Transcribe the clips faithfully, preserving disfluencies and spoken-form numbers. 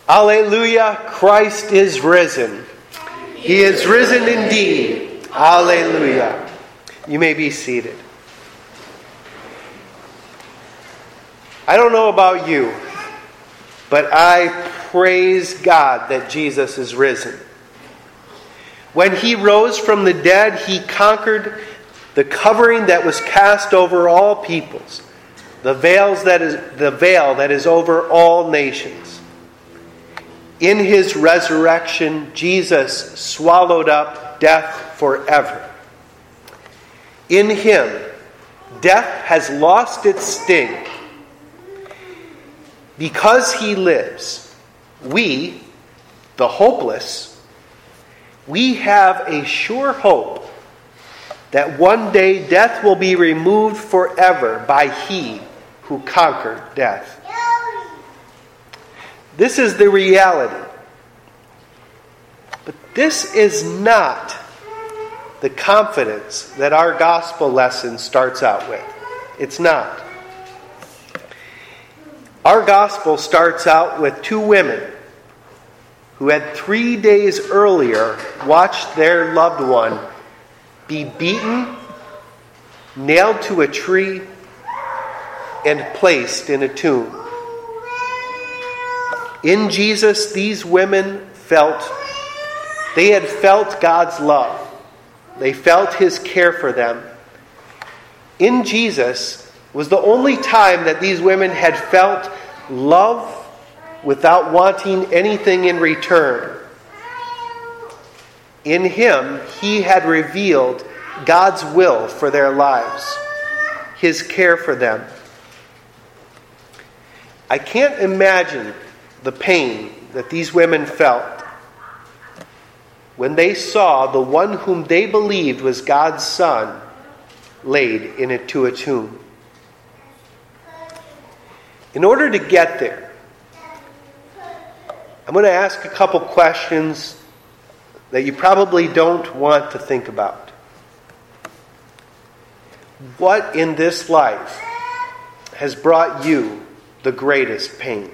Alleluia, Christ is risen. He is risen indeed. Alleluia. You may be seated. I don't know about you, but I praise God that Jesus is risen. When he rose from the dead, he conquered the covering that was cast over all peoples, the veils that is the veil that is over all nations. In his resurrection, Jesus swallowed up death forever. In him, death has lost its sting. Because he lives, we, the hopeless, we have a sure hope that one day death will be removed forever by he who conquered death. This is the reality. But this is not the confidence that our gospel lesson starts out with. It's not. Our gospel starts out with two women who had three days earlier watched their loved one be beaten, nailed to a tree, and placed in a tomb. In Jesus, these women felt, they had felt God's love. They felt his care for them. In Jesus was the only time that these women had felt love without wanting anything in return. In him, he had revealed God's will for their lives, his care for them. I can't imagine the pain that these women felt when they saw the one whom they believed was God's Son laid into a tomb. In order to get there, I'm going to ask a couple questions that you probably don't want to think about. What in this life has brought you the greatest pain?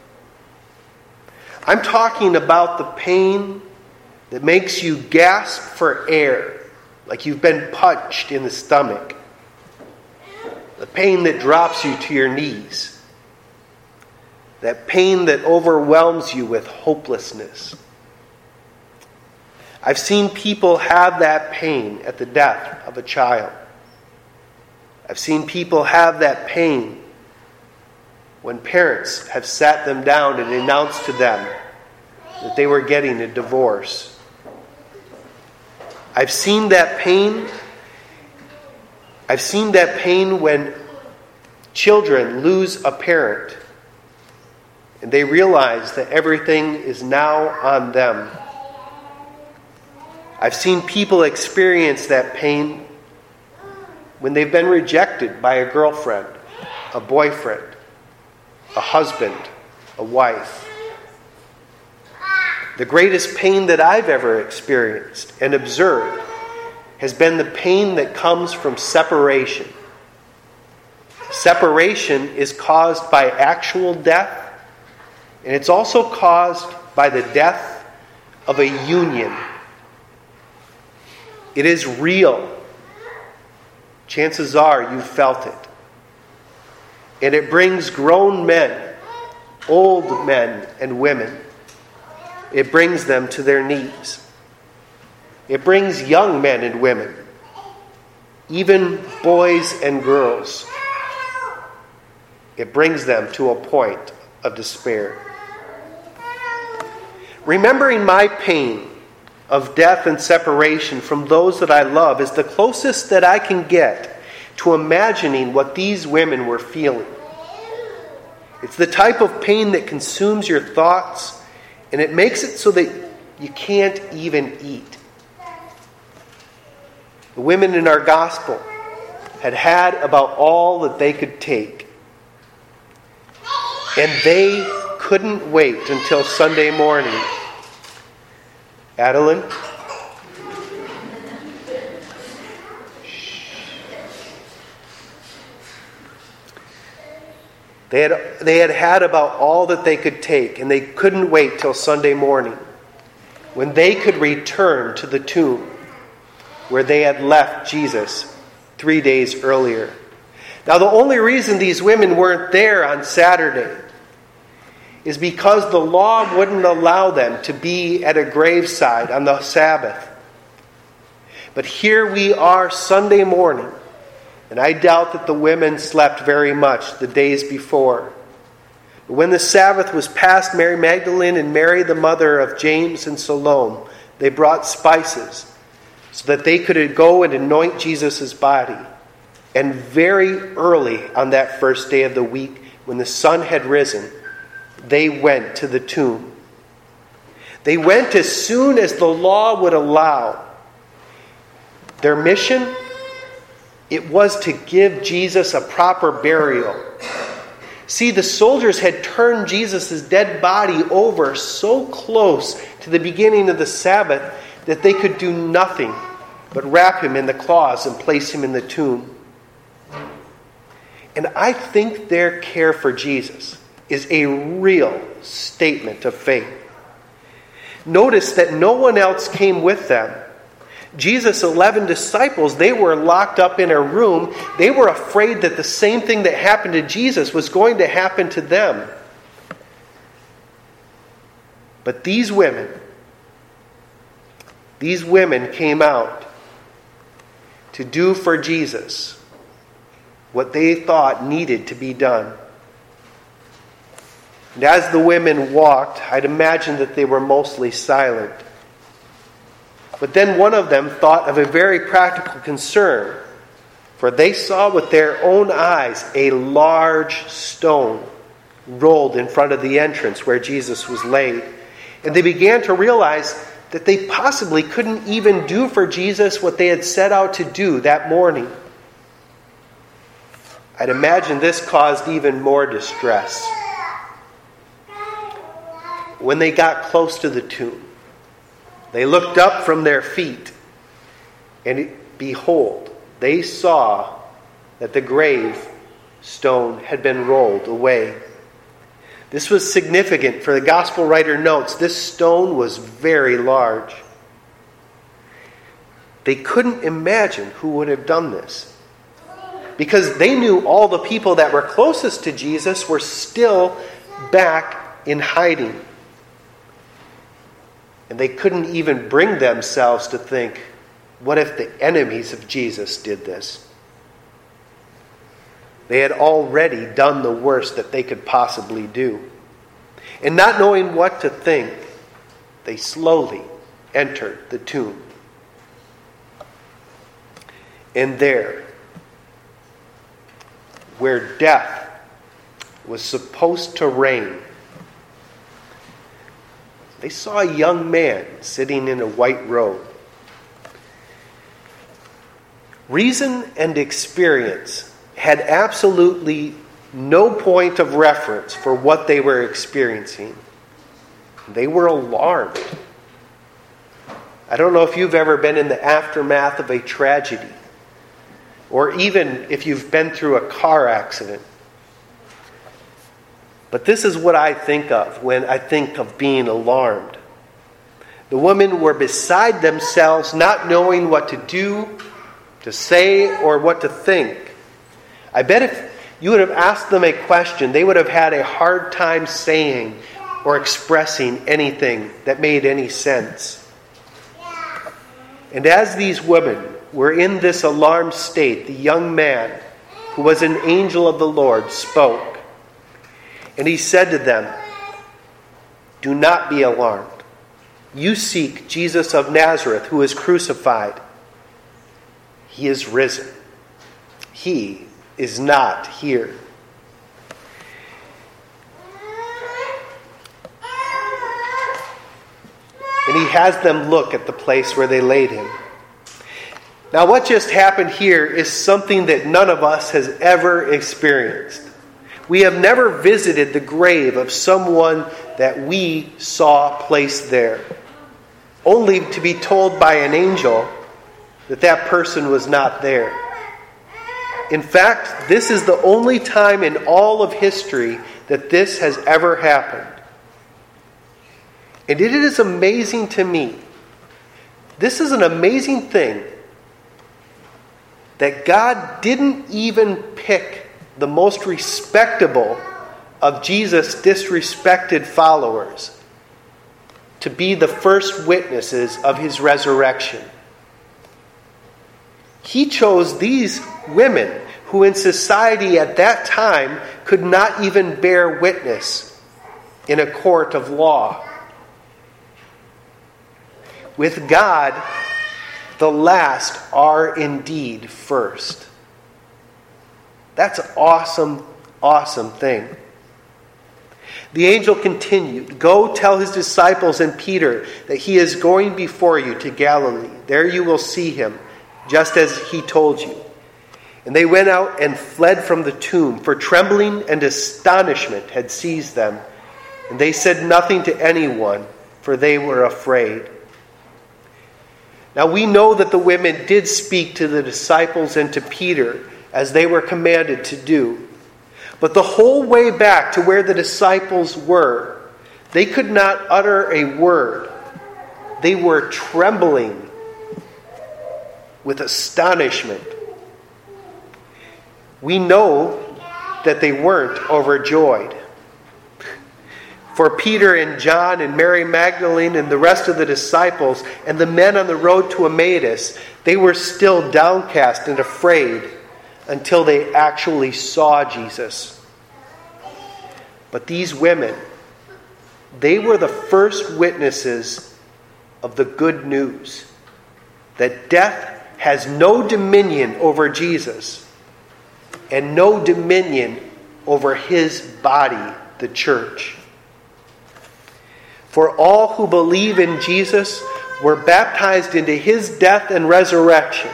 I'm talking about the pain that makes you gasp for air, like you've been punched in the stomach. The pain that drops you to your knees. That pain that overwhelms you with hopelessness. I've seen people have that pain at the death of a child. I've seen people have that pain when parents have sat them down and announced to them that they were getting a divorce. I've seen that pain. I've seen that pain when children lose a parent and they realize that everything is now on them. I've seen people experience that pain when they've been rejected by a girlfriend, a boyfriend, a husband, a wife. The greatest pain that I've ever experienced and observed has been the pain that comes from separation. Separation is caused by actual death, and it's also caused by the death of a union. It is real. Chances are you felt it. And it brings grown men, old men and women. It brings them to their knees. It brings young men and women, even boys and girls. It brings them to a point of despair. Remembering my pain of death and separation from those that I love is the closest that I can get to imagining what these women were feeling. It's the type of pain that consumes your thoughts, and it makes it so that you can't even eat. The women in our gospel had had about all that they could take. And they couldn't wait until Sunday morning. Adeline? They had, they had had about all that they could take, and they couldn't wait till Sunday morning when they could return to the tomb where they had left Jesus three days earlier. Now, the only reason these women weren't there on Saturday is because the law wouldn't allow them to be at a graveside on the Sabbath. But here we are Sunday morning, and I doubt that the women slept very much the days before. But when the Sabbath was past, Mary Magdalene and Mary, the mother of James and Salome, they brought spices so that they could go and anoint Jesus' body. And very early on that first day of the week, when the sun had risen, they went to the tomb. They went as soon as the law would allow. Their mission, it was to give Jesus a proper burial. See, the soldiers had turned Jesus' dead body over so close to the beginning of the Sabbath that they could do nothing but wrap him in the cloths and place him in the tomb. And I think their care for Jesus is a real statement of faith. Notice that no one else came with them. Jesus' eleven disciples, they were locked up in a room. They were afraid that the same thing that happened to Jesus was going to happen to them. But these women, these women came out to do for Jesus what they thought needed to be done. And as the women walked, I'd imagine that they were mostly silent. But then one of them thought of a very practical concern, for they saw with their own eyes a large stone rolled in front of the entrance where Jesus was laid. And they began to realize that they possibly couldn't even do for Jesus what they had set out to do that morning. I'd imagine this caused even more distress. When they got close to the tomb, they looked up from their feet, and behold, they saw that the grave stone had been rolled away. This was significant, for the gospel writer notes this stone was very large. They couldn't imagine who would have done this, because they knew all the people that were closest to Jesus were still back in hiding. And they couldn't even bring themselves to think, what if the enemies of Jesus did this? They had already done the worst that they could possibly do. And not knowing what to think, they slowly entered the tomb. And there, where death was supposed to reign, they saw a young man sitting in a white robe. Reason and experience had absolutely no point of reference for what they were experiencing. They were alarmed. I don't know if you've ever been in the aftermath of a tragedy, or even if you've been through a car accident. But this is what I think of when I think of being alarmed. The women were beside themselves, not knowing what to do, to say, or what to think. I bet if you would have asked them a question, they would have had a hard time saying or expressing anything that made any sense. And as these women were in this alarmed state, the young man, who was an angel of the Lord, spoke. And he said to them, "Do not be alarmed. You seek Jesus of Nazareth, who is crucified. He is risen. He is not here. And he has them look at the place where they laid him." Now, what just happened here is something that none of us has ever experienced. We have never visited the grave of someone that we saw placed there, only to be told by an angel that that person was not there. In fact, this is the only time in all of history that this has ever happened. And it is amazing to me. This is an amazing thing that God didn't even pick the most respectable of Jesus' disrespected followers to be the first witnesses of his resurrection. He chose these women who in society at that time could not even bear witness in a court of law. With God, the last are indeed first. That's an awesome, awesome thing. The angel continued, "Go tell his disciples and Peter that he is going before you to Galilee. There you will see him, just as he told you." And they went out and fled from the tomb, for trembling and astonishment had seized them. And they said nothing to anyone, for they were afraid. Now we know that the women did speak to the disciples and to Peter, as they were commanded to do. But the whole way back to where the disciples were, they could not utter a word. They were trembling with astonishment. We know that they weren't overjoyed. For Peter and John and Mary Magdalene and the rest of the disciples and the men on the road to Emmaus, they were still downcast and afraid until they actually saw Jesus. But these women, they were the first witnesses of the good news that death has no dominion over Jesus and no dominion over his body, the church. For all who believe in Jesus were baptized into his death and resurrection.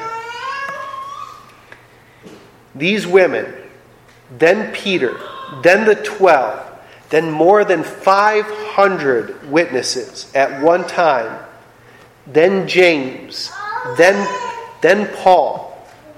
These women, then Peter, then the twelve, then more than five hundred witnesses at one time, then James, then, then Paul,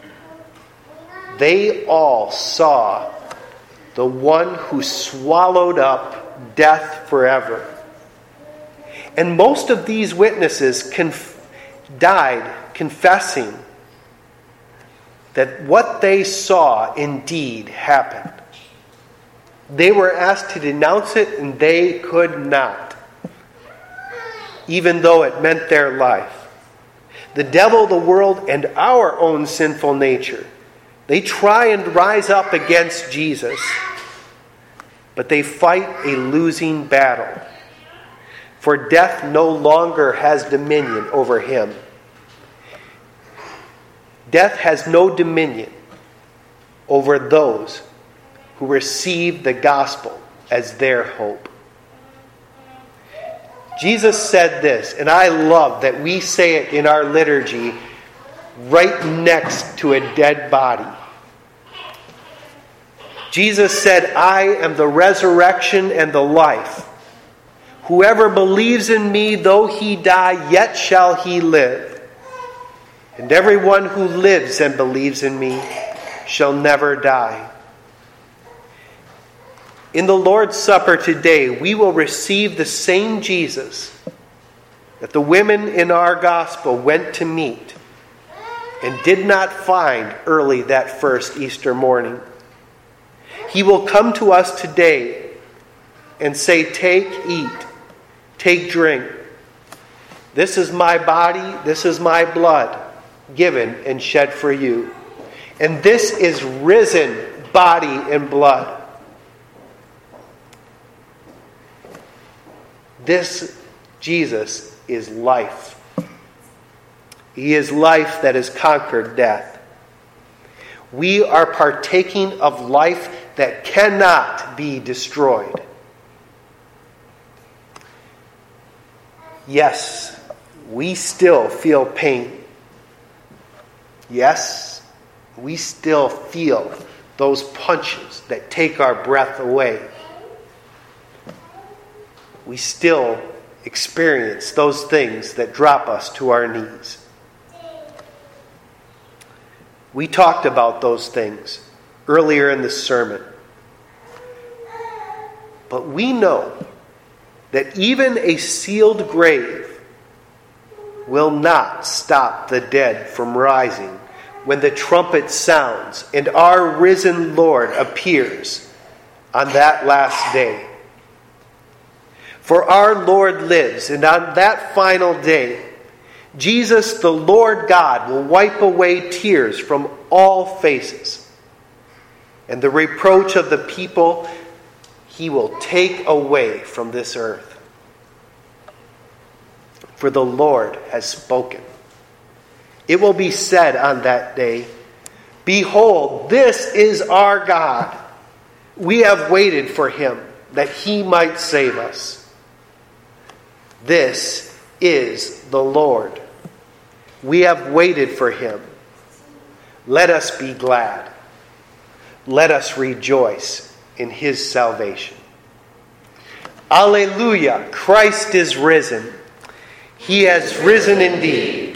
they all saw the one who swallowed up death forever. And most of these witnesses conf- died confessing that what they saw indeed happened. They were asked to denounce it, and they could not, even though it meant their life. The devil, the world, and our own sinful nature, they try and rise up against Jesus, but they fight a losing battle. For death no longer has dominion over him. Death has no dominion over those who receive the gospel as their hope. Jesus said this, and I love that we say it in our liturgy right next to a dead body. Jesus said, "I am the resurrection and the life. Whoever believes in me, though he die, yet shall he live. And everyone who lives and believes in me shall never die." In the Lord's Supper today, we will receive the same Jesus that the women in our gospel went to meet and did not find early that first Easter morning. He will come to us today and say, "Take, eat. Take, drink. This is my body, this is my blood, given and shed for you. And this is risen body and blood." This Jesus is life. He is life that has conquered death. We are partaking of life that cannot be destroyed. Yes, we still feel pain. Yes, we still feel those punches that take our breath away. We still experience those things that drop us to our knees. We talked about those things earlier in the sermon. But we know that even a sealed grave will not stop the dead from rising when the trumpet sounds and our risen Lord appears on that last day. For our Lord lives, and on that final day, Jesus, the Lord God, will wipe away tears from all faces. And the reproach of the people he will take away from this earth. For the Lord has spoken. It will be said on that day, "Behold, this is our God. We have waited for him, that he might save us. This is the Lord. We have waited for him. Let us be glad. Let us rejoice in his salvation." Alleluia! Christ is risen. He has risen indeed.